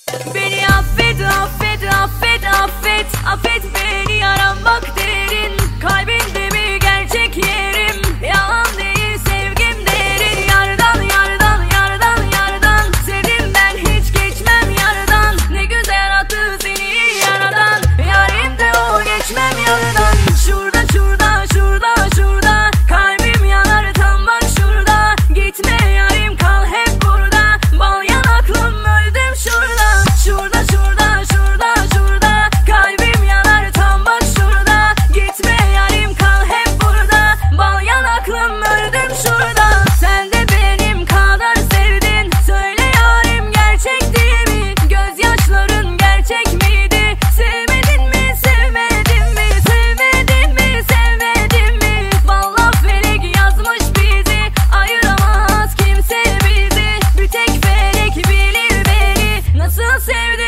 Beni affet, affet, affet, affet, affet beni, yaram bak derin. Kalbinde mi gerçek yerim, yalan değil sevgim derin. Yardan, yardan, yardan, yardan sevdim ben, hiç geçmem yardan. Ne güzel yarattı seni yaradan, yarim de o, geçmem yardan. Şurada, şurada, şurada, şurada kalbim yanar tam bak şurada. Gitme yarim, kal hep burada, bal yanaklım öldüm şurada. Şurada, şurada, şurada, şurada kalbim yanar tam bak şurada. Gitme yarim, kal hep burada, bal yanaklım öldüm şurada. Sen de benim kadar sevdin, söyle yarim gerçek değil mi? Gözyaşların gerçek miydi? Sevmedin mi, sevmedin mi? Sevmedin mi, sevmedin mi? Vallahi felek yazmış bizi, ayıramaz kimse bizi. Bir tek felek bilir beni nasıl sevdim.